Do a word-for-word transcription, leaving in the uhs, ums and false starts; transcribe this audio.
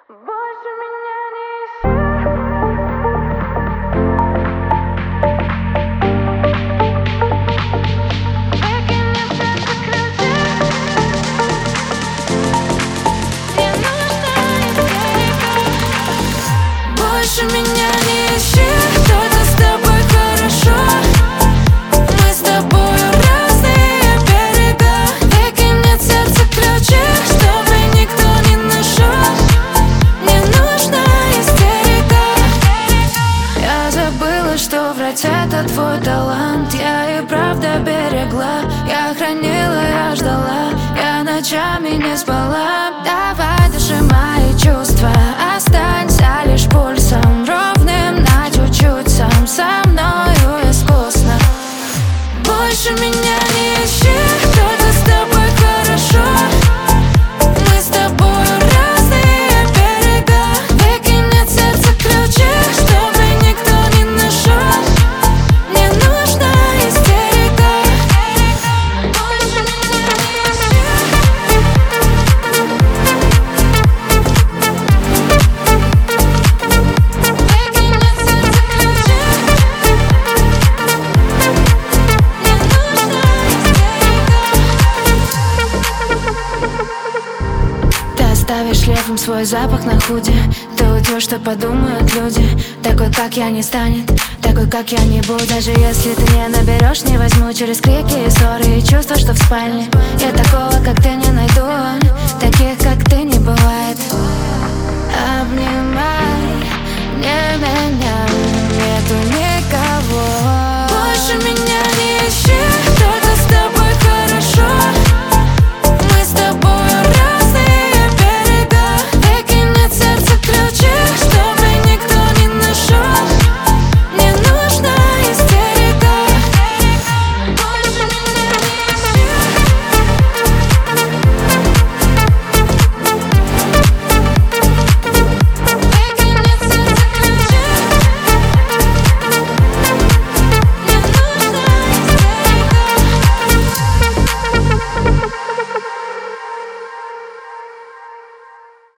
Больше меня не ищи. Выкинь от сердца ключи. Мне нужна истерика. Больше меня не ищи. Только с тобой хорошо. Мы с тобою разные берега. Выкинь от сердца ключи, чтобы никто не нашел. Мне нужна истерика. Я забыла, что врать это твой талант. Я и правда берегла. Я хранила, я ждала. Я ночами не спала. Давай дыши мои чувства. Останься лишь пульсом ровным на чуть-чуть. Сам со мною искусно. Больше меня не ищи. Только с тобой хорошо. Мы с тобою разные берега. Выкинь от сердца ключи, чтобы никто не нашел. Мне нужна истерика. Больше меня не ищи. Выкинь от сердца ключи. Мне нужна истерика. Ты оставишь левым свой запах на худе. Ты уйдешь, что подумают люди. Такой, как я, не станет. Такой, как я, не буду. Даже если ты не наберешь, не возьму. Через крики и ссоры и чувства, что в спальне. Я такого, как ты, не найду. Таких, как ты, не бывает.